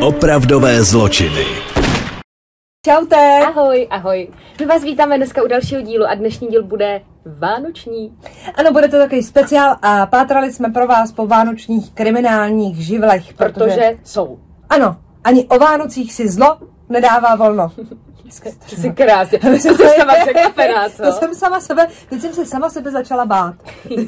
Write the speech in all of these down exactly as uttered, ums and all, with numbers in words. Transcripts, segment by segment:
Opravdové zločiny. Čaute. Ahoj, ahoj. My vás vítáme dneska u dalšího dílu a dnešní díl bude vánoční. Ano, bude to takový speciál a pátrali jsme pro vás po vánočních kriminálních živlech, protože... Protože jsou. Ano, ani o Vánocích si zlo nedává volno. Ty jsi krásně. Ty jsi sama překvapená, co? To jsem sama sebe, teď jsem se sama sebe začala bát.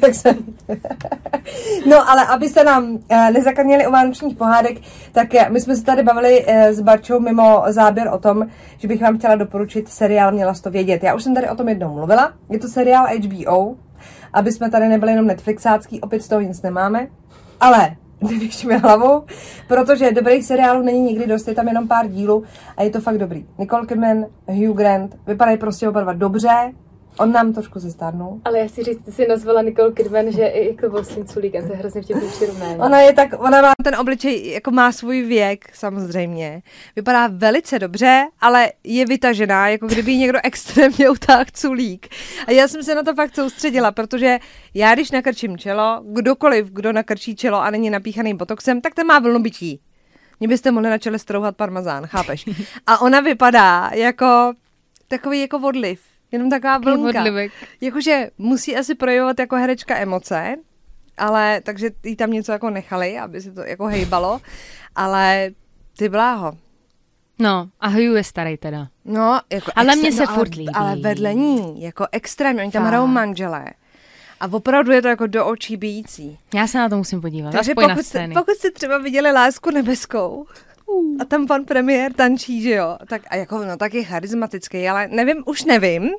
No, ale abyste nám eh, nezakrněli o vánočních pohádek, tak eh, my jsme se tady bavili eh, s Barčou mimo záběr o tom, že bych vám chtěla doporučit seriál Měla jsi to vědět. Já už jsem tady o tom jednou mluvila. Je to seriál H B O, aby jsme tady nebyli jenom Netflixácký, opět z toho nic nemáme. Ale nevěšíme hlavu, protože dobrých seriálů není nikdy dost, je tam jenom pár dílů a je to fakt dobrý. Nicole Kidman, Hugh Grant, vypadají prostě oba dva dobře, on nám trošku zestárnul. Ale já chci říct, ty jsi nazvala Nicole Kidman, že i jako Boston Culíkem, to je hrozně vtipný přirovnání. Ona je tak, ona má ten obličej, jako má svůj věk, samozřejmě. Vypadá velice dobře, ale je vytažená, jako kdyby jí někdo extrémně utáhl culík. A já jsem se na to fakt soustředila, protože já, když nakrčím čelo, kdokoliv, kdo nakrčí čelo a není napíchaný botoxem, tak ten má vlnobytí. Mě byste mohli na čele strouhat parmazán, chápeš? A ona vypadá jako takový jako odliv. Jenom taková vlnka. Jakože musí asi projevovat jako herečka emoce, ale takže jí tam něco jako nechali, aby se to jako hejbalo, ale ty bláho. No, a Hugh je starý teda. No, jako ale extrém, mě se no, furt ale, líbí. ale vedle ní, jako extrémně, oni tam hrajou manželé. A opravdu je to jako do očí bijící. Já se na to musím podívat. Takže pokud jste, pokud jste třeba viděli Lásku nebeskou, a tam pan premiér tančí, že jo, tak a jako, no tak je charismatický, ale nevím, už nevím.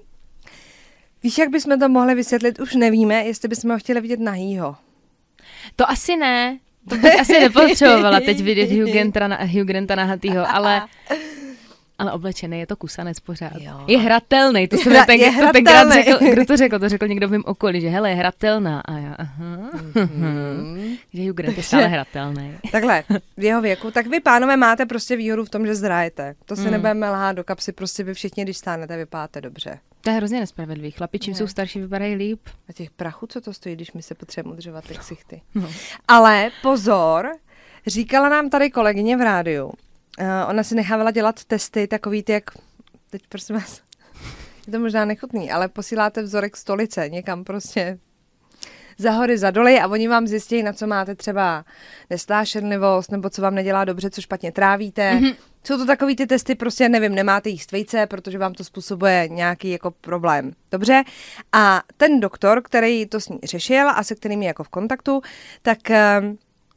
Víš, jak bychom to mohli vysvětlit? Už nevíme, jestli bychom ho chtěli vidět nahýho. To asi ne. To bych asi nepotřebovala teď vidět Hugh Granta, na, Hugh Granta nahatýho, ale... Ale oblečený, je to kusanec pořád. Jo. Je hratelný, to jsem Hra, ten, to tenkrát řekl, kdo to řekl, to řekl někdo v mém okolí, že hele, je hratelná. A já, aha, mm-hmm. že Hugh Grant je stále hratelný. Takhle, v jeho věku, tak vy, pánové, máte prostě výhodu v tom, že zrajete. To si mm. nebudeme lhát do kapsy, prostě vy všichni, když stánete, vypadáte dobře. To je hrozně nespravedlivý. Chlapi, čím ne. jsou starší, vypadají líp. A těch prachů, co to stojí, když my se potřebujeme udržovat ty ksichty. No. Ale pozor, říkala nám tady kolegyně v rádiu, Uh, ona si nechávala dělat testy takový ty, jak, teď prosím vás, je to možná nechutný, ale posíláte vzorek stolice někam prostě za hory, za doly a oni vám zjistí, na co máte třeba nesnášenlivost, nebo co vám nedělá dobře, co špatně trávíte. Mm-hmm. Jsou to takový ty testy, prostě nevím, nemáte jíst vejce, protože vám to způsobuje nějaký jako problém. Dobře? A ten doktor, který to s ní řešil a se kterým je jako v kontaktu, tak... Uh,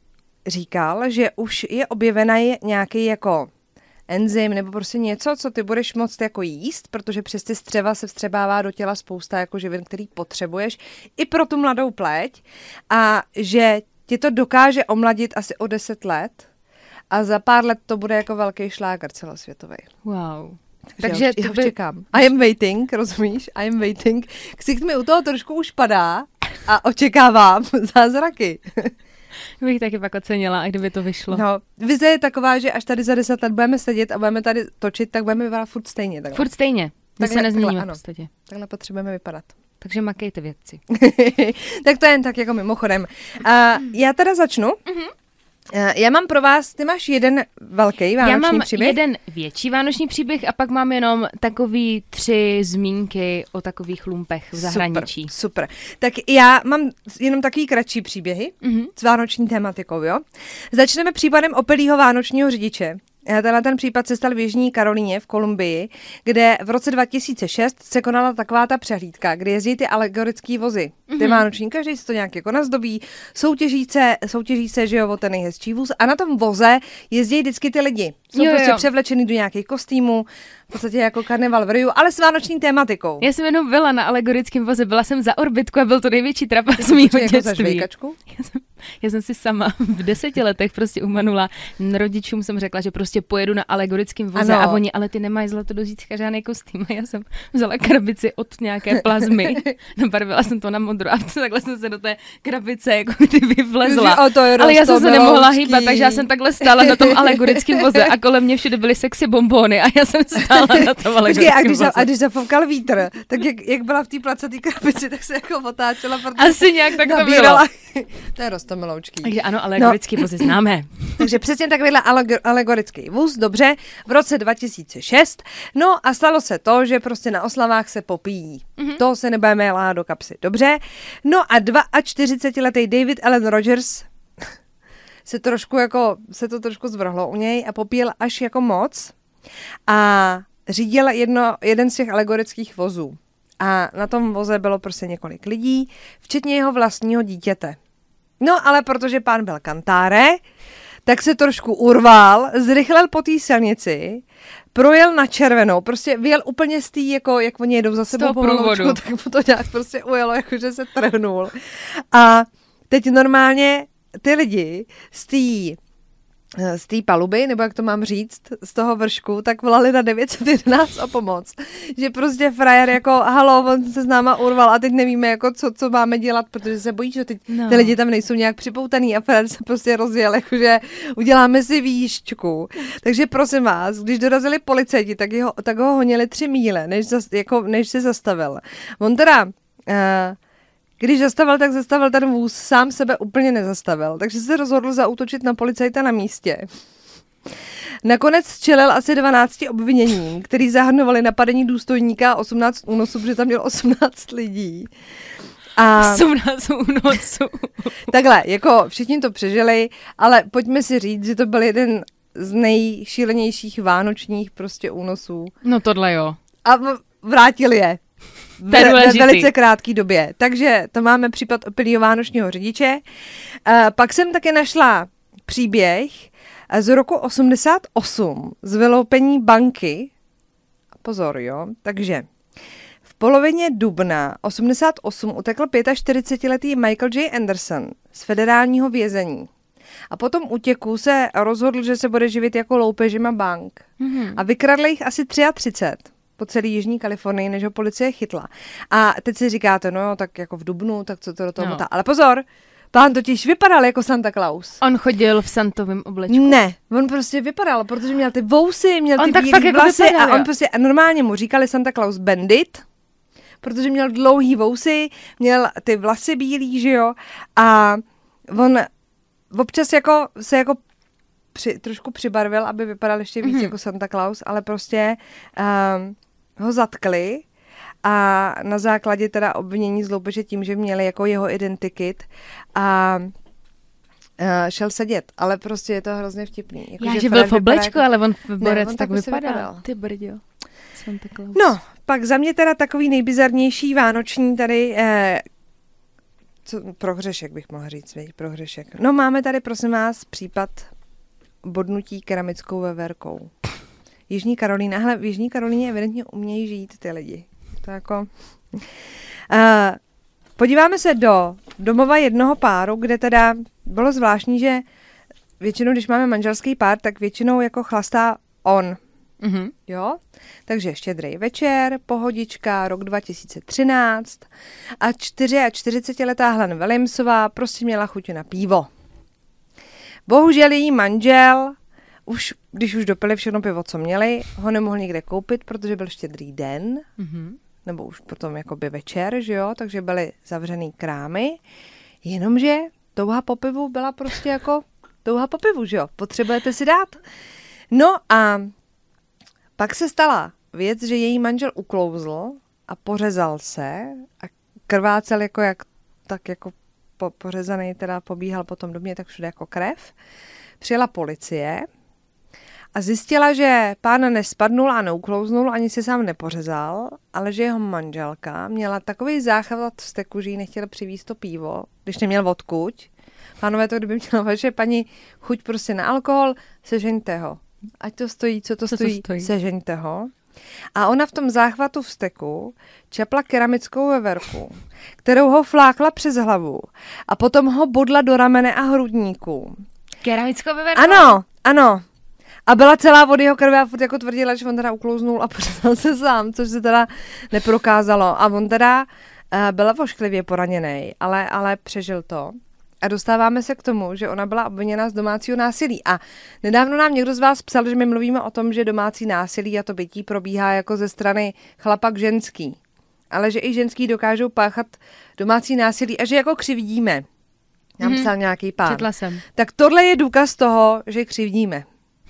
říkal, že už je objevený nějaký jako enzym nebo prostě něco, co ty budeš moct jako jíst, protože přes ty střeva se vstřebává do těla spousta jako živin, který potřebuješ i pro tu mladou pleť a že ti to dokáže omladit asi o deset let a za pár let to bude jako velký šláger celosvětový. Wow. Takže já, já by... čekám. I am waiting, rozumíš? I am waiting. Ksicht mi u toho trošku už padá a očekávám zázraky. Bych taky pak ocenila, a kdyby to vyšlo. No, vize je taková, že až tady za deset let budeme sedět a budeme tady točit, tak budeme vypadat furt stejně. Takhle. Furt stejně. My se nezměníme v podstatě. Takhle potřebujeme vypadat. Takže makejte vědci. Tak to jen tak jako mimochodem. Uh, já teda začnu. Uh-huh. Uh, já mám pro vás, ty máš jeden velký vánoční příběh? Já mám příběh? jeden větší vánoční příběh a pak mám jenom takový tři zmínky o takových lumpech v zahraničí. Super, super. Tak já mám jenom takový kratší příběhy mm-hmm. s vánoční tématikou, jo? Začneme případem opilýho vánočního řidiče. Tenhle ten případ se stal v Jižní Karolíně v Kolumbii, kde v roce dva tisíce šest se konala taková ta přehlídka, kde jezdí ty alegorický vozy. Ty mm-hmm. vánoční, každý si to nějak jako nazdobí, soutěží se, soutěží se, že jo, o ten nejhezčí vůz a na tom voze jezdí vždycky ty lidi. Jsou jo, prostě jo. převlečený do nějakých kostýmů, v podstatě jako karneval v Riu, ale s vánoční tématikou. Já jsem jenom byla na alegorickém voze, byla jsem za orbitku a byl to největší trapas z mýho dětství. Jako já, jsem, já jsem si sama v deseti letech prostě umanula. Rodičům jsem řekla, že prostě pojedu na alegorickém voze ano. a oni, ale ty nemají zlato do zítřka žádný kostým. A já jsem vzala krabici od nějaké plazmy, nabarvila jsem to na modro a takhle jsem se do té krabice jako kdyby vlezla. Ale já jsem se nemohla hýbat, takže já jsem takhle stála na tom alegorickém voze a kolem mě všude byly sexy bonbony a já jsem stála na tom alegorickém a když, voze. Za, a když zafoukal vítr, tak jak, jak byla v té placatý krabici, tak se jako otáčela, protože asi nějak tak to nabírala. To je to miloučký. Takže ano, alegorický no. vozy známe. Takže přesně takovýhle alegor- alegorický vůz, dobře, v roce dva tisíce šest. No a stalo se to, že prostě na oslavách se popíjí. Mm-hmm. To se nebudeme lát do kapsy, dobře. No a čtyřicetiletý David Alan Rogers se trošku jako, se to trošku zvrhlo u něj a popíjel až jako moc a řídil jedno, jeden z těch alegorických vozů. A na tom voze bylo prostě několik lidí, včetně jeho vlastního dítěte. No ale protože pán byl kantáre, tak se trošku urval, zrychlil po té silnici, projel na červenou, prostě vyjel úplně z té, jako jak oni jedou za sebou pomaloučku, tak mu to nějak prostě ujelo, jakože se trhnul. A teď normálně ty lidi z té z té paluby, nebo jak to mám říct, z toho vršku, tak volali na devět set jedenáct o pomoc. Že prostě frajer jako, halo, on se s náma urval a teď nevíme, jako co, co máme dělat, protože se bojí, že teď no. ty lidi tam nejsou nějak připoutaný a frajer se prostě rozjel, jakože uděláme si výšťku. Takže prosím vás, když dorazili policajti, tak, jeho, tak ho honili tři míle, než, zas, jako, než se zastavil. On teda... Uh, Když zastavil, tak zastavil ten vůz, sám sebe úplně nezastavil, takže se rozhodl zaútočit na policajta na místě. Nakonec čelil asi dvanácti obviněním, který zahrnovali napadení důstojníka a osmnáct únosů, protože tam měl osmnáct lidí. A osmnáct únosů. Takhle, jako všichni to přežili, ale pojďme si říct, že to byl jeden z nejšílenějších vánočních prostě únosů. No tohle jo. A vrátili je. Ve, ve velice krátké době. Takže to máme případ opilýho vánočního řidiče. Uh, pak jsem také našla příběh z roku osmdesát osm z vyloupení banky. Pozor, jo. Takže v polovině dubna osmdesát osm utekl čtyřicetiletý Michael J. Anderson z federálního vězení. A potom útěku se rozhodl, že se bude živit jako loupežima bank. Mm-hmm. A vykradl jich asi třicet tři po celé Jižní Kalifornii, než ho policie chytla. A teď si říkáte, no tak jako v dubnu, tak co to do toho no. motá. Ale pozor, pán totiž vypadal jako Santa Claus. On chodil v santovém oblečku. Ne, on prostě vypadal, protože měl ty vousy, měl on ty tak bílý jako vlasy vypadal, a on prostě, a normálně mu říkali Santa Claus Bandit, protože měl dlouhý vousy, měl ty vlasy bílý, že jo, a on občas jako se jako při, trošku přibarvil, aby vypadal ještě víc mm-hmm. jako Santa Claus, ale prostě um, ho zatkli a na základě teda obvinění z loupeže tím, že měli jako jeho identikit a uh, šel sedět, ale prostě je to hrozně vtipný. Jako, Já, že, že byl v oblečku, jako... ale on v borec ne, on tak, tak vypadal. vypadal. Ty brďo. Santa Claus. No, pak za mě teda takový nejbizarnější vánoční tady eh, co, prohřešek bych mohla říct, věď, prohřešek. No máme tady prosím vás případ bodnutí keramickou veverkou. Jižní Karolína, hele, v Jižní Karolíně evidentně umějí žít ty lidi. To jako... Uh, podíváme se do domova jednoho páru, kde teda bylo zvláštní, že většinou, když máme manželský pár, tak většinou jako chlastá on. Mm-hmm. Jo? Takže štědrý večer, pohodička, rok dva tisíce třináct a čtyřicetiletá Helen Williamsová prostě měla chuť na pivo. Bohužel její manžel už, když už dopili všechno pivo, co měli, ho nemohl nikde koupit, protože byl štědrý den, mm-hmm. nebo už potom jakoby večer, že jo, takže byly zavřený krámy, jenomže touha po pivu byla prostě jako touha po pivu, že jo, potřebujete si dát. No a pak se stala věc, že její manžel uklouzl a pořezal se a krvácel jako jak, tak jako po, pořezaný, teda pobíhal po tom domě, tak všude jako krev. Přijela policie a zjistila, že pán nespadnul a neuklouznul, ani se sám nepořezal, ale že jeho manželka měla takový záchvat vzteku, že jí nechtěla přivízt to pivo, když neměl odkuď. Pánové, to kdyby měla vaše paní chuť prostě na alkohol, sežeňte ho. Ať to stojí, co to co stojí, to stojí, sežeňte ho. A ona v tom záchvatu vzteku čapla keramickou veverku, kterou ho flákla přes hlavu a potom ho bodla do ramene a hrudníku. Keramickou veverku? Ano, ano. A byla celá od jeho krve a furt jako tvrdila, že on teda uklouznul a pořezal se sám, což se teda neprokázalo. A on teda uh, byl vošklivě poraněný, ale, ale přežil to. A dostáváme se k tomu, že ona byla obviněna z domácího násilí. A nedávno nám někdo z vás psal, že my mluvíme o tom, že domácí násilí a to bytí probíhá jako ze strany chlapa k ženský. Ale že i ženský dokážou páchat domácí násilí a že jako křivdíme. Nám psal nějaký pán. Četla jsem. Tak tohle je důkaz toho, že křivdíme.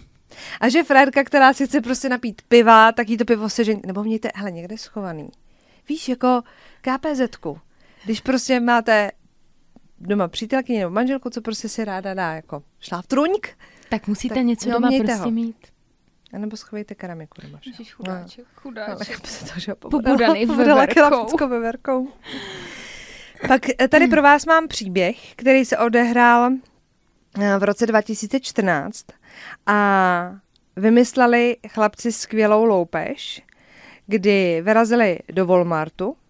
A že frérka, která si chce prostě napít piva, tak jí to pivo sežení. Nebo mějte, hele, někde schovaný. Víš, jako KPZku. Když prostě máte doma přítelkyni nebo manželku, co prostě si ráda dá, jako šláftrůňk. Tak musíte tak, něco no, doma prostě ho. mít. A nebo schovejte keramiku doma. Ježiš, chudáček, chudáček. No, Pobudaný veverkou. Pak tady pro vás mám příběh, který se odehrál v roce dva tisíce čtrnáct a vymysleli chlapci skvělou loupež, kdy vyrazili do Walmartu uh,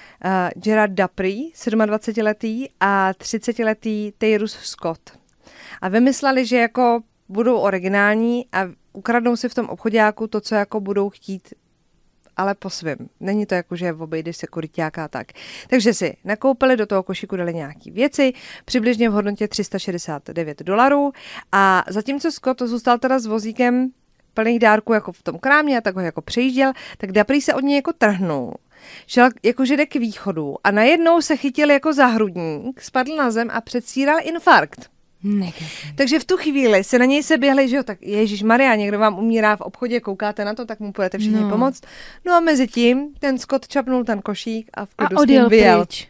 Gerard Dupree, sedmadvacetiletý a třicetiletý Tyrus Scott. A vymysleli, že jako budou originální a ukradnou si v tom obchodáku to, co jako budou chtít, ale po svým. Není to jako, že obejdeš se kuriťáka a tak. Takže si nakoupili, do toho košíku dali nějaký věci, přibližně v hodnotě tři sta šedesát devět dolarů a zatímco Scott zůstal teda s vozíkem plných dárků jako v tom krámě a tak ho jako přejížděl, tak Dupree se od něj jako trhnul. Šel jako, že jde k východu a najednou se chytil jako za hrudník, spadl na zem a předstíral infarkt. Negativní. Takže v tu chvíli se na něj se běhli, že jo, tak Ježišmarja, někdo vám umírá v obchodě, koukáte na to, tak mu půjdete všichni no. pomoct. No a mezi tím ten Scott čapnul ten košík a v klidu a s ním vyjel. Pryč.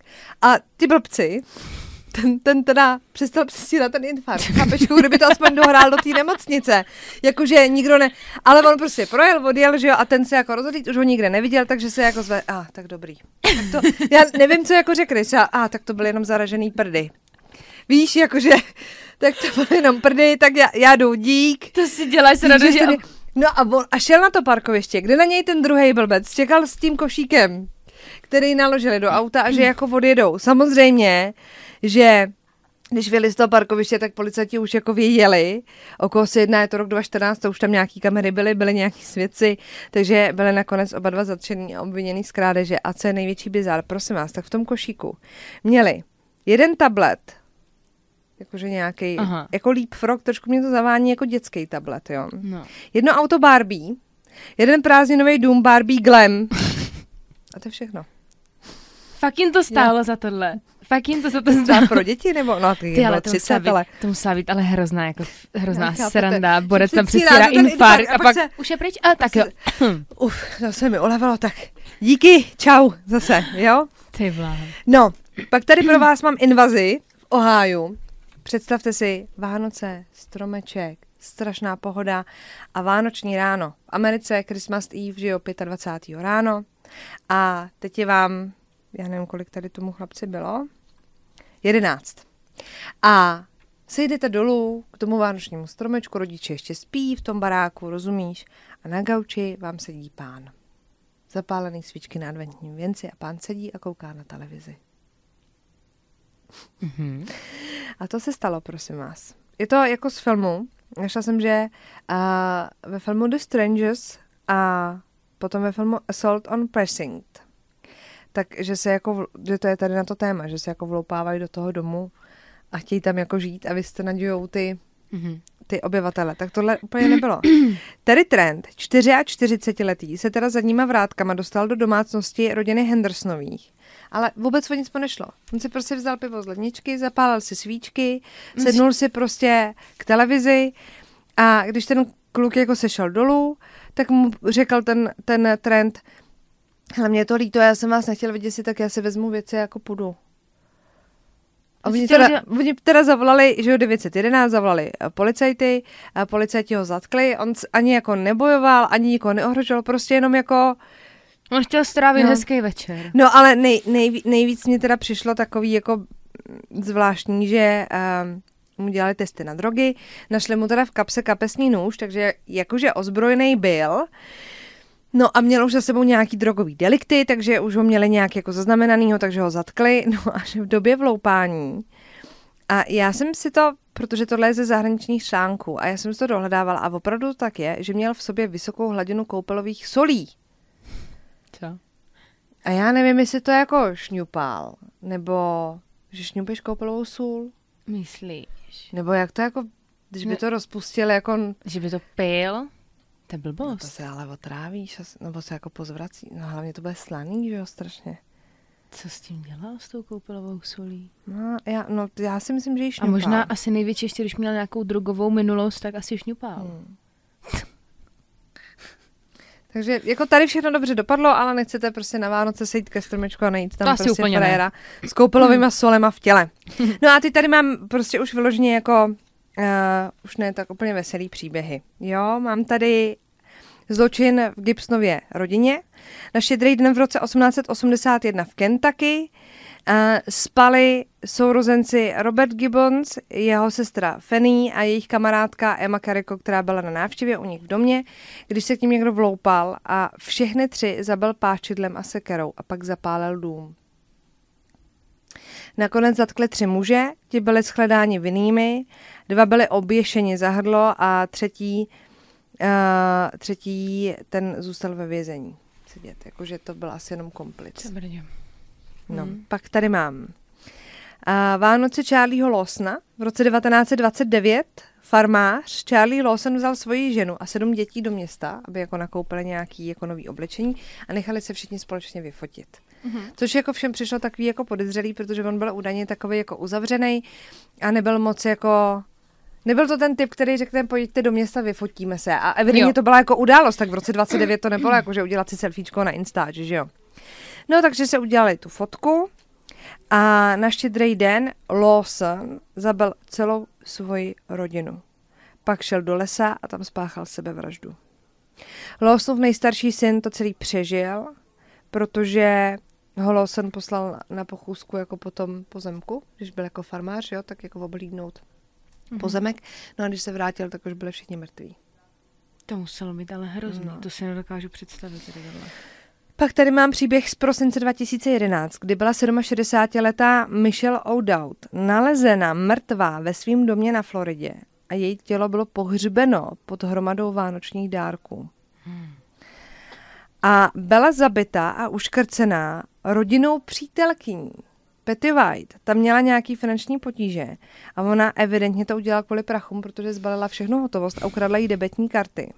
A ty blbci, ten, ten teda přestal přestírat ten infarkt. Chápeš, kdyby to aspoň dohrál do té nemocnice. Jakože nikdo ne... Ale on prostě projel, odjel, že jo, a ten se jako rozhodl, už ho nikde neviděl, takže se jako zve... A, ah, tak dobrý. Tak to, já nevím, co jako řekneš. A ah, tak to byly jenom zaražený prdy. Víš, jakože, tak to bylo jenom prdy, tak já, já jdu, dík. To si děláš se radost. Mě... No a, on, a šel na to parkoviště, kde na něj ten druhej blbec čekal s tím košíkem, který naložili do auta a že jako odjedou. Samozřejmě, že když vyjeli z toho parkoviště, tak policajti už jako věděli, o koho se jedná, je to rok dva tisíce čtrnáct, to už tam nějaký kamery byly, byly nějaký svědci, takže byly nakonec oba dva zatčený a obviněný z krádeže. A co je největší bizár, prosím vás, tak v tom košíku měli jeden tablet, jakože nějaký, jako Leapfrog, trošku mě to zavání jako dětský tablet, jo. No. Jedno auto Barbie, jeden prázdninový dům Barbie Glam. A to je všechno. Fakt jim to stálo jo. za tohle. Fakt jim to za to stálo. Pro děti nebo? No, ty, ty ale to třicet, musela ale... být, to musela být ale hrozná, jako hrozná no, sranda. Borec tam přestírá infarkt a, a pak se... už je pryč. A tak jo. Uf, to se mi ulevilo, tak díky, čau zase, jo? Ty vláho. No, pak tady pro vás mám invazi v Ohiu. Představte si Vánoce, stromeček, strašná pohoda a vánoční ráno. V Americe Christmas Eve, že jo, dvacátého pátého ráno. A teď je vám, já nevím, kolik tady tomu chlapci bylo, jedenáct. A sejdete dolů k tomu vánočnímu stromečku, rodiče ještě spí v tom baráku, rozumíš? A na gauči vám sedí pán. Zapálený svíčky na adventním věnci a pán sedí a kouká na televizi. Mm-hmm. A to se stalo, prosím vás. Je to jako z filmu. Našla jsem, že uh, ve filmu The Strangers a potom ve filmu Assault on Precinct, takže se jako, že to je tady na to téma, že se jako vloupávají do toho domu a chtějí tam jako žít a vy jste nadějou ty, mm-hmm. ty obyvatele. Tak tohle úplně nebylo. Terry Trent, čtyřiačtyřicetiletý, se teda zadníma vrátkama dostal do domácnosti rodiny Hendersonových. Ale vůbec o nic mu nešlo. On si prostě vzal pivo z ledničky, zapálil si svíčky, sednul si prostě k televizi a když ten kluk jako sešel dolů, tak mu řekl ten, ten Trent, hele, mě je to líto, já jsem vás nechtěl vidět si, tak já si vezmu věci jako půjdu. A oni teda, oni teda zavolali, že jo, devět set jedenáct, zavolali policajty, a policajti ho zatkli, on ani jako nebojoval, ani nikoho neohrožoval, prostě jenom jako... On chtěl strávit no. hezký večer. No ale nej, nej, nejvíc mě teda přišlo takový jako zvláštní, že um, mu dělali testy na drogy, našli mu teda v kapse kapesní nůž, takže jakože ozbrojený byl. No a měl už za sebou nějaký drogový delikty, takže už ho měli nějak jako zaznamenanýho, takže ho zatkli. No až v době vloupání. A já jsem si to, protože tohle je ze zahraničních článků, a já jsem si to dohledávala a opravdu tak je, že měl v sobě vysokou hladinu koupelových solí. Co? A já nevím, jestli to jako šňupal, nebo že šňupeš koupelovou sůl. Myslíš? Nebo jak to jako, když by to rozpustil jako... Že by to pil? To je blbost. No to se ale otrávíš, nebo se jako pozvrací. No hlavně to bude slaný, že jo, strašně. Co s tím dělal, s tou koupelovou solí? No, já, no, já si myslím, že ji šňupal. A možná asi největší, ještě když měl nějakou drogovou minulost, tak asi šňupal. Hmm. Takže jako tady všechno dobře dopadlo, ale nechcete prostě na Vánoce sejít ke stromečku a najít tam to prostě fréra s koupelovýma hmm. solema v těle. No a ty tady mám prostě už vyloženě jako, uh, už ne tak úplně veselý příběhy. Jo, mám tady zločin v Gibsonově rodině. Na Štědrý den v roce osmnáct set osmdesát jedna v Kentucky uh, spali sourozenci Robert Gibbons, jeho sestra Fanny a jejich kamarádka Emma Carrico, která byla na návštěvě u nich v domě, když se k ním někdo vloupal a všechny tři zabil páčidlem a sekerou a pak zapálil dům. Nakonec zatkli tři muže, ti byli shledáni vinnými, dva byli oběšeni za hrdlo a třetí, uh, třetí ten zůstal ve vězení sedět, jakože to byl asi jenom komplic. No, hmm. Pak tady mám a Vánoce Charlieho Lawsona v roce devatenáct set dvacet devět. Farmář Charlie Lawson vzal svoji ženu a sedm dětí do města, aby jako nakoupili nějaký jako nový oblečení a nechali se všichni společně vyfotit. Mm-hmm. Což jako všem přišlo takový jako podezřelý, protože on byl údajně takový jako uzavřený a nebyl moc jako... Nebyl to ten typ, který řekne, pojďte do města, vyfotíme se. A evidentně jo. To byla jako událost, tak v roce dvacet devět to nebylo jako, že udělat si selfiečko na Instač, že jo. No, takže se udělali tu fotku a na Štědrý den Lawson zabil celou svoji rodinu. Pak šel do lesa a tam spáchal sebevraždu. Lawsonův nejstarší syn to celý přežil, protože ho Lawson poslal na pochůzku jako potom pozemku, když byl jako farmář, jo, tak jako oblídnout mm-hmm. pozemek. No a když se vrátil, tak už byli všichni mrtví. To muselo být ale hrozný, no. To si nedokážu představit. Pak tady mám příběh z prosince dva tisíce jedenáct, kdy byla šedesátisedmiletá Michelle O'Dowd nalezena mrtvá ve svém domě na Floridě a její tělo bylo pohřbeno pod hromadou vánočních dárků. Hmm. A byla zabita a uškrcená rodinou přítelkyní. Patty White, tam měla nějaký finanční potíže a ona evidentně to udělala kvůli prachům, protože zbalila všechnu hotovost a ukradla jí debetní karty.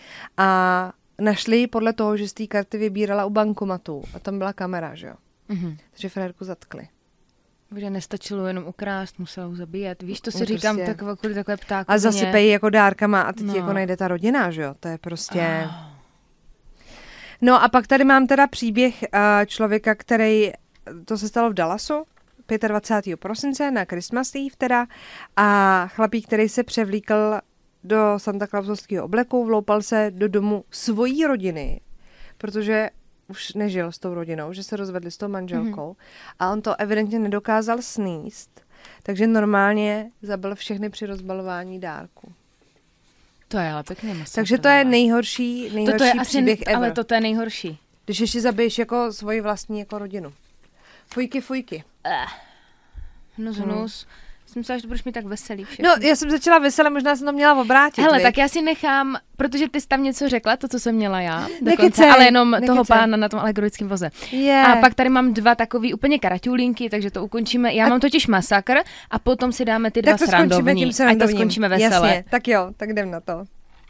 A našli ji podle toho, že z té karty vybírala u bankomatu a tam byla kamera, že jo. Mm-hmm. Takže frérku zatkli. Že nestačilo jenom ukrást, musela ho zabíjet. Víš, to si no říkám, prostě... takové, kvůli takové ptáky. A zasypejí jako dárkama a teď no. jako najde ta rodina, že jo. To je prostě... Oh. No a pak tady mám teda příběh uh, člověka, který, to se stalo v Dallasu, dvacátého pátého prosince na Christmas Eve teda, a chlapík, který se převlíkl do Santa Clausovského obleku, vloupal se do domu svojí rodiny, protože už nežil s tou rodinou, že se rozvedli s tou manželkou mm-hmm. a on to evidentně nedokázal sníst, takže normálně zabil všechny při rozbalování dárku. To je ale pěkně masakr. Takže to je nejhorší, nejhorší to je příběh asi, ever. Ale to, to je nejhorší. Když ještě zabiješ jako svoji vlastní jako rodinu. Fujky, fujky. Uh, hnus, hnus. Hmm. Jsem myslela, že to budeš mi tak veselý všechno. No, já jsem začala veselé, možná jsem to měla obrátit. Hele, vy? tak já si nechám, protože ty jsi tam něco řekla, to, co jsem měla já, dokonce, ale jenom nekecej. Toho pána na tom alegorickém voze. Yeah. A pak tady mám dva takový úplně karaťulínky, takže to ukončíme. Já a... mám totiž masakr a potom si dáme ty dva srandovní. Ať to skončíme veselé. Jasně, tak jo, tak jdem na to.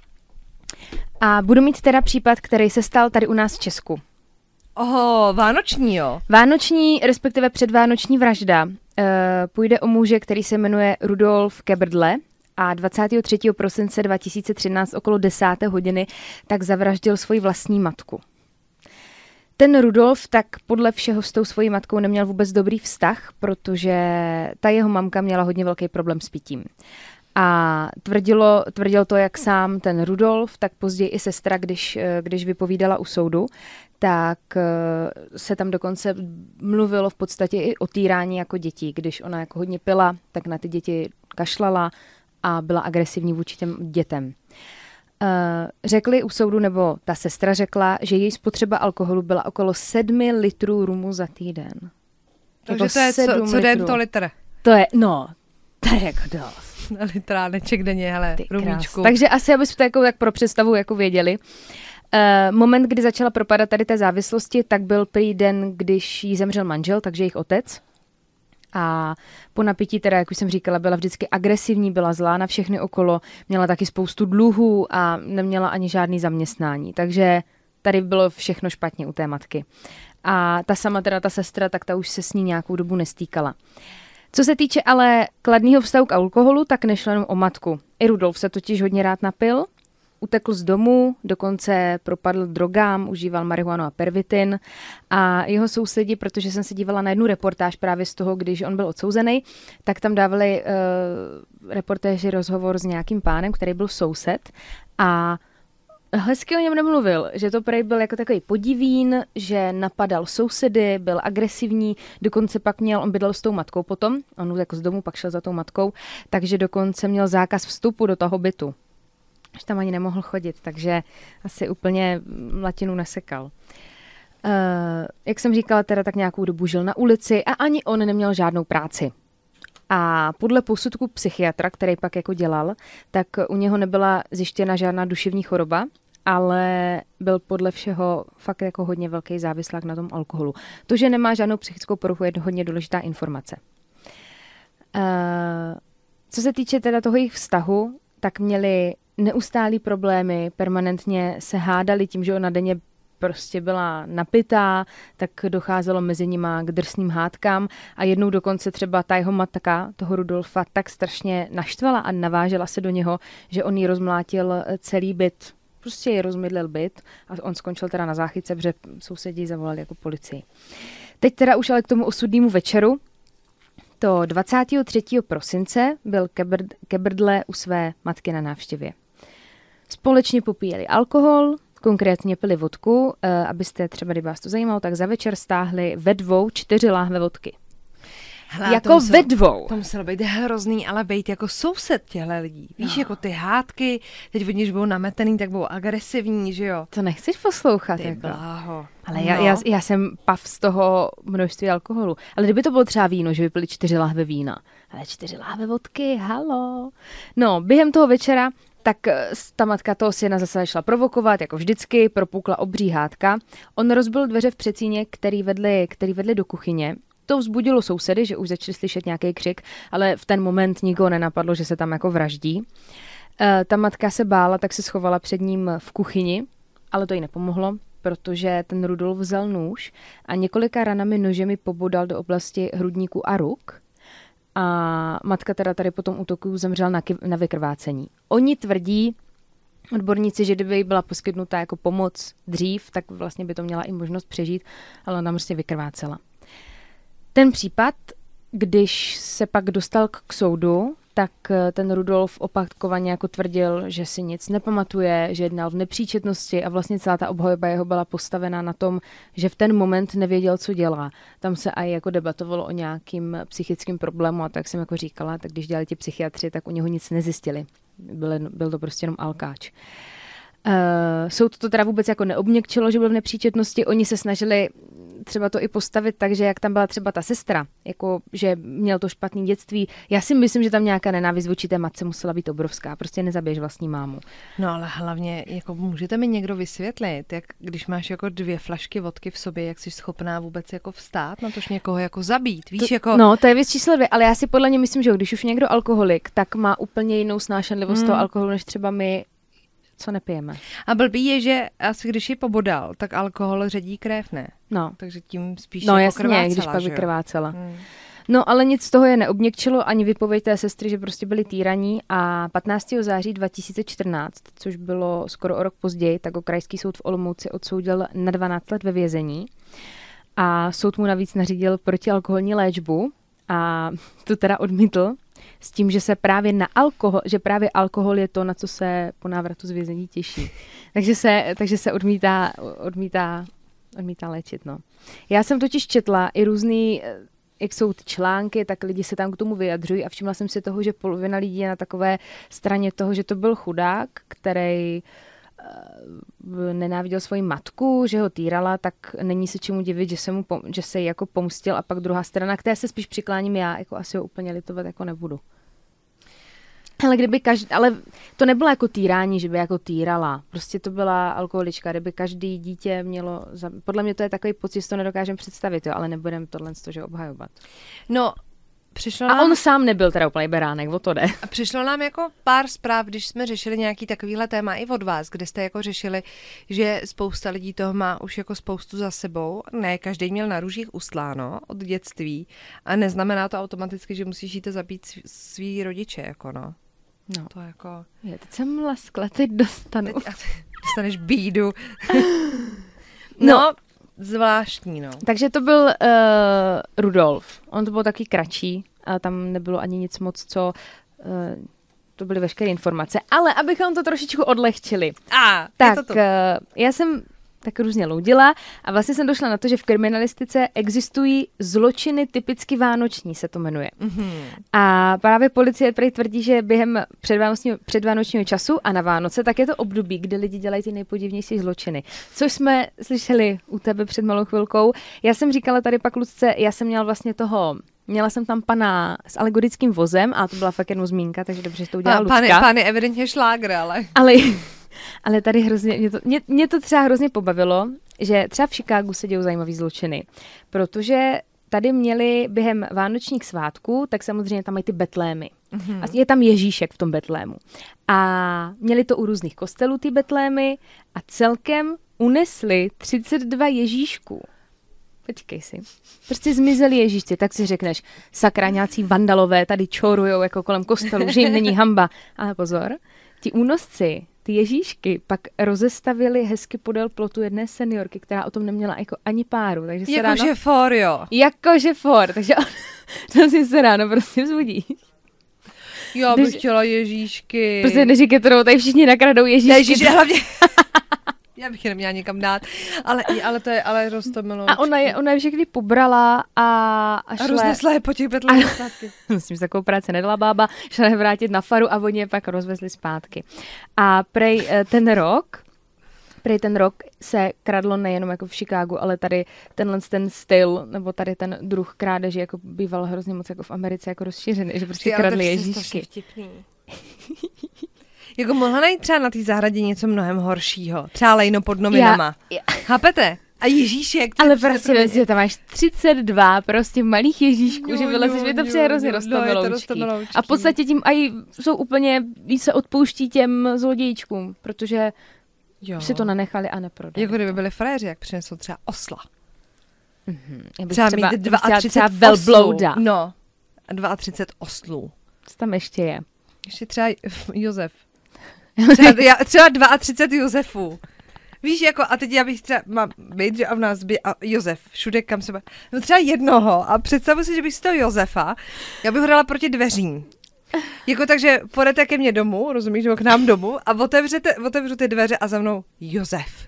A budu mít teda případ, který se stal tady u nás v Česku. Oho, vánoční, jo? Vánoční, respektive předvánoční vražda. E, půjde o muže, který se jmenuje Rudolf Kebrdle a dvacátého třetího prosince dva tisíce třináct okolo desáté hodiny tak zavraždil svoji vlastní matku. Ten Rudolf tak podle všeho s tou svojí matkou neměl vůbec dobrý vztah, protože ta jeho mamka měla hodně velký problém s pitím. A tvrdilo, tvrdil to jak sám ten Rudolf, tak později i sestra, když, když vypovídala u soudu, tak se tam dokonce mluvilo v podstatě i o týrání jako dětí. Když ona jako hodně pila, tak na ty děti kašlala a byla agresivní vůči těm dětem. Řekli u soudu, nebo ta sestra řekla, že její spotřeba alkoholu byla okolo sedmi litrů rumu za týden. Takže jako to je co, co den to litr. To je, no, to je jako dost. Litráneček denně, hele, rumíčku. Takže asi, abyste to jako, jak pro představu jako věděli. Uh, moment, kdy začala propadat tady té závislosti, tak byl prý den, když jí zemřel manžel, takže jejich otec. A po napití teda, jak už jsem říkala, byla vždycky agresivní, byla zlá na všechny okolo, měla taky spoustu dluhů a neměla ani žádný zaměstnání. Takže tady bylo všechno špatně u té matky. A ta sama teda, ta sestra, tak ta už se s ní nějakou dobu nestýkala. Co se týče ale kladného vztahu k alkoholu, tak nešlo jenom o matku. I Rudolf se totiž hodně rád napil, utekl z domu, dokonce propadl drogám, užíval marihuanu a pervitin a jeho sousedi, protože jsem se dívala na jednu reportáž právě z toho, když on byl odsouzený, tak tam dávali uh, reportéři rozhovor s nějakým pánem, který byl soused a hezky o něm nemluvil, že to prej byl jako takový podivín, že napadal sousedy, byl agresivní, dokonce pak měl, on bydlel s tou matkou potom, on jako z domu pak šel za tou matkou, takže dokonce měl zákaz vstupu do toho bytu. Že tam ani nemohl chodit, takže asi úplně latinu nesekal. Uh, jak jsem říkala, teda tak nějakou dobu žil na ulici a ani on neměl žádnou práci. A podle posudku psychiatra, který pak jako dělal, tak u něho nebyla zjištěna žádná duševní choroba, ale byl podle všeho fakt jako hodně velký závislák na tom alkoholu. To, že nemá žádnou psychickou poruchu, je hodně důležitá informace. Uh, co se týče teda toho jejich vztahu, tak měli neustálý problémy, permanentně se hádali tím, že ona denně prostě byla napitá, tak docházelo mezi nima k drsným hádkám a jednou dokonce třeba ta jeho matka, toho Rudolfa, tak strašně naštvala a navážela se do něho, že on jí rozmlátil celý byt. Prostě ji rozmydlil byt a on skončil teda na záchytce, protože sousedí zavolali jako policii. Teď teda už ale k tomu osudnému večeru. To dvacátého třetího prosince byl Kebrdle u své matky na návštěvě. Společně popíjeli alkohol, konkrétně pili vodku, e, abyste třeba, kdyby vás to zajímalo, tak za večer stáhli ve dvou čtyři láhve vodky. Hele, jako muselo, ve dvou. To muselo být hrozný, ale být jako soused těchto lidí. Víš, no. Jako ty hádky, teď když budou nametený, tak budou agresivní, že jo? To nechceš poslouchat. Ty jako. bláho. Ale no. já, já, já jsem pav z toho množství alkoholu. Ale kdyby to bylo třeba víno, že by pili čtyři láhve vína. Ale čtyři láhve vodky, halo. No, během toho večera tak ta matka toho syna zase šla provokovat, jako vždycky, propukla obří hádka. On rozbil dveře v předsíně, který vedli, který vedli do kuchyně. To vzbudilo sousedy, že už začali slyšet nějaký křik, ale v ten moment nikoho nenapadlo, že se tam jako vraždí. E, ta matka se bála, tak se schovala před ním v kuchyni, ale to jí nepomohlo, protože ten Rudolf vzal nůž a několika ranami nožemi pobodal do oblasti hrudníku a ruk. A matka teda tady po tom útoku zemřela na, kiv- na vykrvácení. Oni tvrdí, odborníci, že kdyby jí byla poskytnuta jako pomoc dřív, tak vlastně by to měla i možnost přežít, ale ona prostě vykrvácela. Ten případ, když se pak dostal k, k soudu, tak ten Rudolf opakovaně jako tvrdil, že si nic nepamatuje, že jednal v nepříčetnosti a vlastně celá ta obhajoba jeho byla postavená na tom, že v ten moment nevěděl, co dělá. Tam se aj jako debatovalo o nějakým psychickém problému a tak jsem jako říkala, tak když dělali ti psychiatři, tak u něho nic nezjistili. Byl, byl to prostě jenom alkáč. Uh, soud to teda vůbec jako neobměkčilo, že byl v nepříčetnosti. Oni se snažili třeba to i postavit tak, že jak tam byla třeba ta sestra, jako že měl to špatný dětství. Já si myslím, že tam nějaká nenávist vůči té matce musela být obrovská. Prostě nezabiješ vlastní mámu. No ale hlavně, jako můžete mi někdo vysvětlit, jak když máš jako dvě flašky vodky v sobě, jak jsi schopná vůbec jako vstát na tož někoho jako zabít, víš, to, jako... No, to je věc číslo dvě, ale já si podle mě myslím, že když už někdo alkoholik, tak má úplně jinou snášenlivost hmm. toho alkoholu, než třeba my, co nepijeme. A blbý je, že asi když ji pobodal, tak alkohol ředí krev, ne? No. Takže tím spíš no, jako jasně, krvácela, když pak že vykrvácela. Hmm. No, ale nic z toho je neobměkčilo, ani vypověď té sestry, že prostě byli týraní a patnáctého září dva tisíce čtrnáct, což bylo skoro o rok později, tak ho krajský soud v Olomouci odsoudil na dvanáct let ve vězení a soud mu navíc nařídil protialkoholní léčbu a to teda odmítl s tím, že se právě na alkohol, že právě alkohol je to, na co se po návratu z vězení těší. Takže se, takže se odmítá, odmítá, odmítá léčit, no. Já jsem totiž četla i různý, jak jsou ty články, tak lidi se tam k tomu vyjadřují a všimla jsem si toho, že polovina lidí je na takové straně toho, že to byl chudák, který uh, nenáviděl svoji matku, že ho týrala, tak není se čemu divit, že se mu pom- že se jí jako pomstil a pak druhá strana, které se spíš přikláním já, jako asi ho úplně litovat jako nebudu. Ale kdyby každý, ale to nebylo jako týrání, že by jako týrala. Prostě to byla alkoholička, kdyby každý dítě mělo, za... podle mě to je takový pocit, že to nedokážeme představit, jo, ale nebudeme tohle že obhajovat. No, Přišlo A nám, on sám nebyl teda úplný beránek, o to jde. a přišlo nám jako pár zpráv, když jsme řešili nějaký takovýhle téma i od vás, kde jste jako řešili, že spousta lidí toho má už jako spoustu za sebou. Ne, každý měl na růžích ustláno od dětství a neznamená to automaticky, že musíš jít zabít svý rodiče, jako no. No. To jako... Je, teď jsem laskla, teď dostanu. Teď, a ty dostaneš bídu. No. no, zvláštní, no. Takže to byl uh, Rudolf. On to byl taky kratší, ale tam nebylo ani nic moc, co... Uh, to byly veškeré informace. Ale abychom to trošičku odlehčili. A, tak je to to. Uh, já jsem tak různě loudila a vlastně jsem došla na to, že v kriminalistice existují zločiny typicky vánoční, se to jmenuje. Mm-hmm. A právě policie prý tvrdí, že během předvánočního, předvánočního času a na Vánoce, tak je to období, kdy lidi dělají ty nejpodivnější zločiny. Což jsme slyšeli u tebe před malou chvilkou. Já jsem říkala tady pak Lucce, já jsem měla vlastně toho... Měla jsem tam pana s alegorickým vozem a to byla fakt jenom zmínka, takže dobře, že to udělala Lucka. Pán, pán je evidentně šlágr, ale... Ale, ale tady hrozně, mě to, mě, mě to třeba hrozně pobavilo, že třeba v Chicagu se dějou zajímavý zločiny, protože tady měli během vánočních svátků, tak samozřejmě tam mají ty betlémy. Mm-hmm. A je tam Ježíšek v tom betlému. A měli to u různých kostelů ty betlémy a celkem unesli třicet dva Ježíšků. Počkej si. Prostě zmizeli Ježíšci, tak si řekneš, sakra, nějací vandalové tady čorujou jako kolem kostelu, že jim není hamba. Ale pozor, ti únosci, ty Ježíšky pak rozestavili hezky podél plotu jedné seniorky, která o tom neměla jako ani páru. Takže se Jakože ráno... for, jo. Jakože for, takže on si se ráno prostě vzbudí. Já bych chtěla Ježíšky. Prostě neříkej to, tady všichni nakradou Ježíšky. Ježíši, hlavně... Já bych je neměla někam dát, ale, ale to je ale roztomilou. A ona je, ona je všechny pobrala a, a šla... A roznesla je po těch betlech zpátky. Myslím, že takovou práci nedala bába, šla je vrátit na faru a oni je pak rozvezli zpátky. A prej ten rok, prej ten rok se kradlo nejenom jako v Chicagu, ale tady tenhle ten styl, nebo tady ten druh krádeže jako býval hrozně moc jako v Americe jako rozšířený, že prostě kradli Ježíšky. Jako mohla najít třeba na té zahradě něco mnohem horšího. Třeba lejno pod novinama. Já, já. Chápete? A Ježíšek. Ale prostě věc, že tam máš třicet dva prostě malých Ježíšků, jo, že vylezeš, mi to přijde hrozně roztomiloučký. A v podstatě tím aj jsou úplně, víc se odpouští těm zlodějíčkům, protože jo. si to nenechali a neprodali. Jako kdyby byli frajeři, jak přinesou třeba osla. Mm-hmm. Třeba, třeba mít třicet dva velblouda. No. A třicet dva oslů. Co tam ještě je? Ještě třeba Josef. Třeba, třeba třicet dva Josefů. Víš, jako, a teď já bych třeba, mám být, že a v nás by, a Josef, všude kam se, no třeba jednoho, a představuji si, že bych z toho Josefa, já bych ho dala proti dveřím. Jako takže půjdete ke mně domů, rozumíš, nebo k nám domů, a otevřete, otevřu ty dveře a za mnou Josef.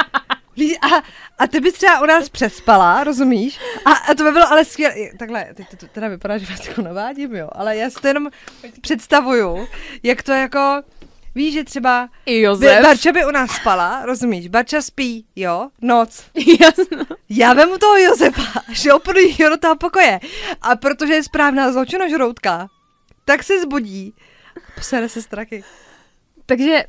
Víš, a, a ty bys třeba u nás přespala, rozumíš? A, a to by bylo ale skvělé. Takhle, teď to teda vypadá, že vás jako navádím, jo, ale já si to jenom představuju, jak to jako... Víš, že třeba Josef. Barča by u nás spala, rozumíš? Barča spí, jo, noc. Jasno. Já vemu toho Josefa, že opůjdu do toho pokoje. A protože je správná zločinožroutka, tak se zbudí a posede se strachy. Takže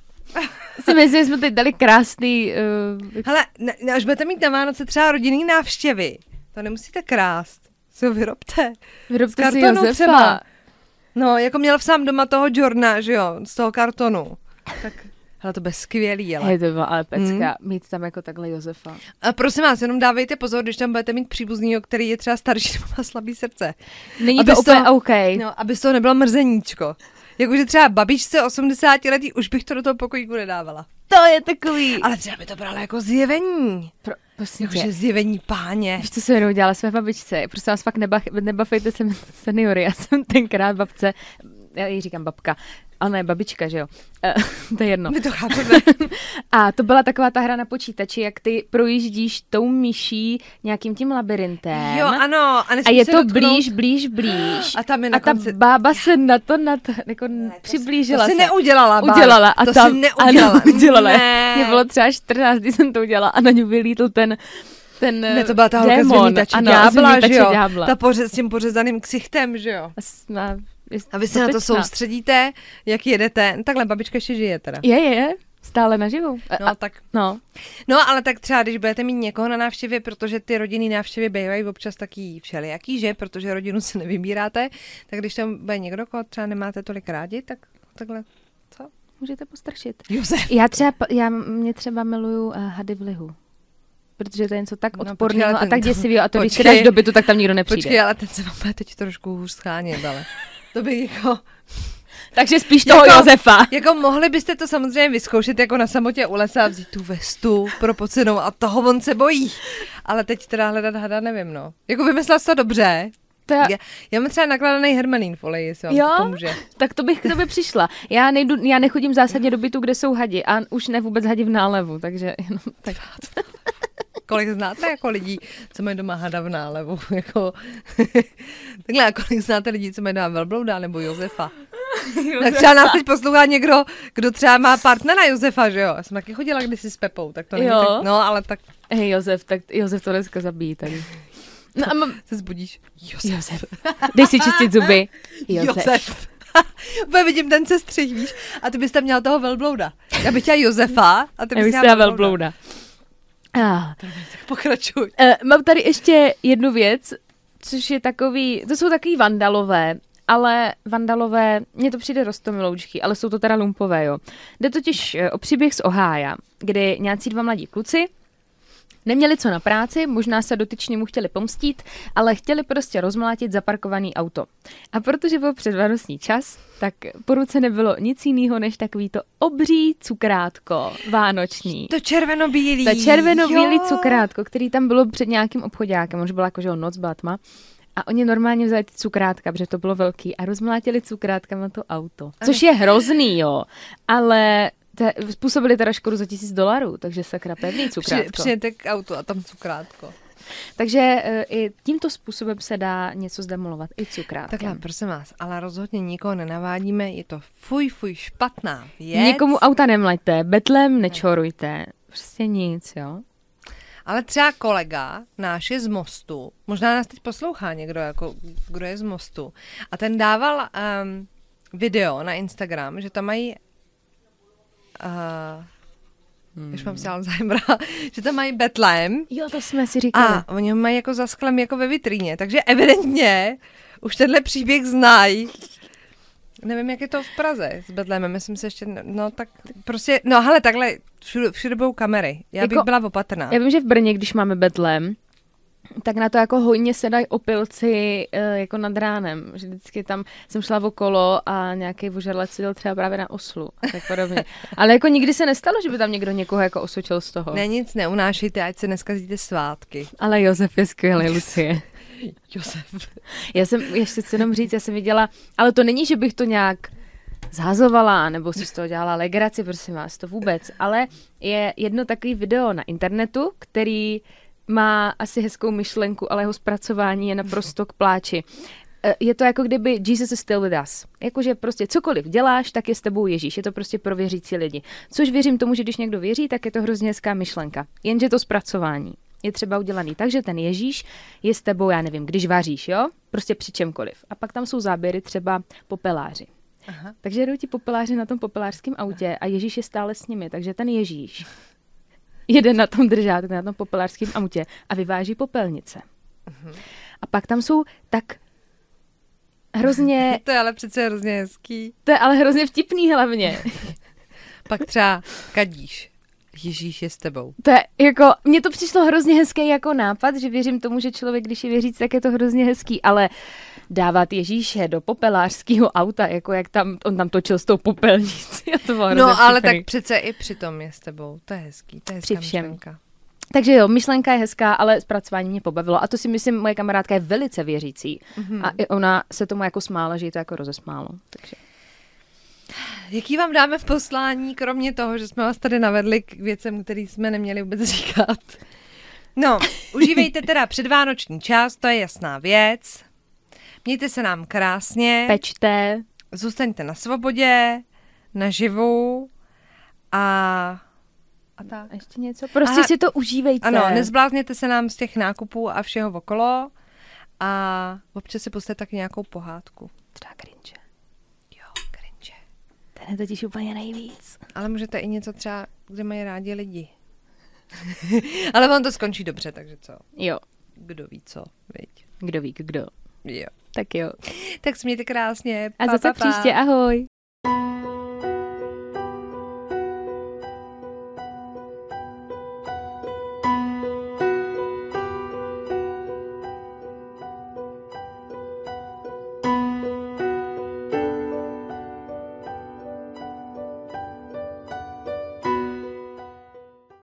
si myslím, že jsme teď dali krásný... Uh... Hele, ne, ne, až budete mít na Vánoce třeba rodinný návštěvy, to nemusíte krást. Si ho vyrobte. Vyrobte si Josefa. Třeba. No, jako měl sám doma toho Jordana, že jo, z toho kartonu. Tak, hele, to bude skvělý, ale. Hej, to byla ale pecka, hmm. mít tam jako takhle Josefa. A prosím vás, jenom dávejte pozor, když tam budete mít příbuznýho, který je třeba starší nebo má slabý srdce. Není aby to úplně toho, OK. No, aby z toho nebylo mrzeníčko. Jakože třeba babičce osmdesátiletý, už bych to do toho pokojíku nedávala. To je takový. Ale třeba by to brala jako zjevení. Pro, Jakože zjevení páně. Víš, co jsem jenom dělala své babičce? Prostě vás fakt nebach, nebafejte se seniory. Já jsem tenkrát babce, já jí říkám babka, ale ne babička, že jo? Uh, to je jedno. My to chápeme. A to byla taková ta hra na počítači, jak ty projíždíš tou myší nějakým tím labirintem. Jo, ano. A, a je to dotknout... blíž, blíž, blíž. A tam je na a ta konci... bába se na to, na to jako ne, přiblížila to si, se. To si neudělala, bába. Udělala. A to tam, si neudělala. Ano, udělala. Ne. Mě bylo třeba čtrnáct, když jsem to udělala a na ní vylítl ten ten ne, to byla ta holka z vymítače ďábla, že jo? Ďábla. Ta poře, s tím pořezaným ksichtem, že jo? A, a vy se na to soustředíte, jak jedete. Takhle babička ještě žije teda. Je, je, je. Stále naživu. No, a, tak. No. no, ale tak třeba, když budete mít někoho na návštěvě, protože ty rodinný návštěvy bývají občas taky všelijaký, že? Protože rodinu si nevybíráte, tak když tam bude někdo, koho třeba nemáte tolik rádi, tak takhle, co? Můžete postrčit. Josef. Já třeba, já mě třeba miluju uh, hady v lihu. Protože to je něco tak odporného no, a tak děsivého a to, když si dáš do bytu, tak tam nikdo nepřijde. Počkej, ale ten se vám bude teď trošku hůř schánět, ale to by jako... Takže spíš toho jako, Josefa. Jako mohli byste to samozřejmě vyzkoušet jako na samotě u lesa a vzít tu vestu propocenou a toho on se bojí. Ale teď teda hledat hada nevím, no. Jako vymyslela jsi to dobře. To já... Já, já mám třeba nakladaný hermelín v oleji, jestli vám jo? to pomůže. Tak to bych k tobě přišla. Já, nejdu, já nechodím zásadně do bytu, kde jsou hadi a už ne vůbec hadi v nálevu, takže jenom tak. Kolik znáte jako lidí, co mají doma hada v nálevu? Jako... Takhle, a kolik znáte lidí, co mají doma velblouda nebo Josefa? Josefa. Tak třeba nás teď poslouchá někdo, kdo třeba má partnera Josefa, že jo? Já jsem taky chodila kdysi s Pepou, tak to není tak, no ale tak... Hej Josef, tak Josef to dneska zabíjí tady. No a mám... Se zbudíš. Josef. Josef. Dej si čistit zuby. Josef. Josef. Úplně vidím ten sestřih, víš? A ty byste měla toho velblouda. Já bych chtěla Josefa a ty bys měla velblouda. Ah. Pokračuj. Uh, mám tady ještě jednu věc, což je takový, to jsou takový vandalové, ale vandalové, mně to přijde roztomiloučky, ale jsou to teda lumpové, jo. Jde totiž o příběh z Ohája, kdy nějací dva mladí kluci neměli co na práci, možná se dotyčnému chtěli pomstít, ale chtěli prostě rozmlátit zaparkovaný auto. A protože byl předvánoční čas, tak po ruce nebylo nic jiného, než takový to obří cukrátko vánoční. To červenobílý. To červenobílý cukrátko, který tam bylo před nějakým obchodákem, už byla jakože noc, byla tma. A oni normálně vzali ty cukrátka, protože to bylo velký, a rozmlátili cukrátkama to auto. Což je hrozný, jo, ale... Te, způsobili teda škodu za tisíc dolarů, takže sakra pevný cukrátko. Přijete k autu a tam cukrátko. Takže uh, i tímto způsobem se dá něco zdemolovat, i cukrátkem. Takhle, prosím vás, ale rozhodně nikoho nenavádíme, je to fuj, fuj, špatná věc. Nikomu auta nemlaďte, betlem nečorujte, prostě nic, jo. Ale třeba kolega náš je z Mostu, možná nás teď poslouchá někdo, jako, kdo je z Mostu, a ten dával um, video na Instagram, že tam mají Uh, hmm. Už mám si Alzheimera, že tam mají betlém. Jo, to jsme si říkali. A oni ho mají jako za sklem, jako ve vitríně. Takže evidentně už tenhle příběh znají. Nevím, jak je to v Praze s betlémem. Myslím si ještě, no tak prostě, no hele, takhle, všude, všude budou kamery. Já bych jako, byla opatrná. Já vím, že v Brně, když máme betlém, tak na to jako hodně sedají opilci uh, jako nad ránem. Že vždycky tam jsem šla okolo a nějaký vožerlec seděl třeba právě na oslu. Tak podobně. Ale jako nikdy se nestalo, že by tam někdo někoho jako osočil z toho. Ne, nic neunášejte, ať se neskazíte svátky. Ale Josef je skvělý, Lucie. Josef. Já jsem, ještě chci jenom říct, já jsem viděla, ale to není, že bych to nějak zhazovala, nebo si z toho dělala legraci, prosím vás, to vůbec. Ale je jedno takový video na internetu, který má asi hezkou myšlenku, ale jeho zpracování je naprosto k pláči. Je to jako kdyby Jesus is still with us. Jakože prostě cokoliv děláš, tak je s tebou Ježíš. Je to prostě pro věřící lidi. Což věřím tomu, že když někdo věří, tak je to hrozně hezká myšlenka. Jenže to zpracování je třeba udělaný tak, že ten Ježíš je s tebou, já nevím, když vaříš, jo? Prostě při čemkoliv. A pak tam jsou záběry třeba popeláři. Aha. Takže jdou ti popeláři na tom popelářském autě a Ježíš je stále s nimi. Takže ten Ježíš jede na tom držátku, na tom popelářském autě a vyváží popelnice. Uh-huh. A pak tam jsou tak hrozně... To je ale přece hrozně hezký. To je ale hrozně vtipný hlavně. Pak třeba kadíš. Ježíš je s tebou. To je jako, mně to přišlo hrozně hezký jako nápad, že věřím tomu, že člověk, když je věřící, tak je to hrozně hezký, ale dávat Ježíše do popelářského auta, jako jak tam, on tam točil s tou popelnicí. To bylo no, ale vtipný. Tak přece i přitom je s tebou. To je hezký, to je hezká myšlenka. Takže jo, myšlenka je hezká, ale zpracování mě pobavilo. A to si myslím, moje kamarádka je velice věřící. Mm-hmm. A i ona se tomu jako smála, že jí to jako rozesmálo. Takže... Jaký vám dáme v poslání, kromě toho, že jsme vás tady navedli k věcem, který jsme neměli vůbec říkat? No, užívejte teda předvánoční čas, to je jasná věc. Mějte se nám krásně. Pečte. Zůstaňte na svobodě, naživu a... A tak. A ještě něco? Prostě Aha, si to užívejte. Ano, nezblázněte se nám z těch nákupů a všeho okolo a občas si pusťte tak nějakou pohádku. Třeba cringe. Jo, cringe. je totiž úplně nejvíc. Ale můžete i něco třeba, kde mají rádi lidi. Ale on to skončí dobře, takže co? Jo. Kdo ví co, viď? Kdo ví, kdo. Jo. Tak jo. Tak smějte krásně. A pa, zase pa, pa. příště, ahoj.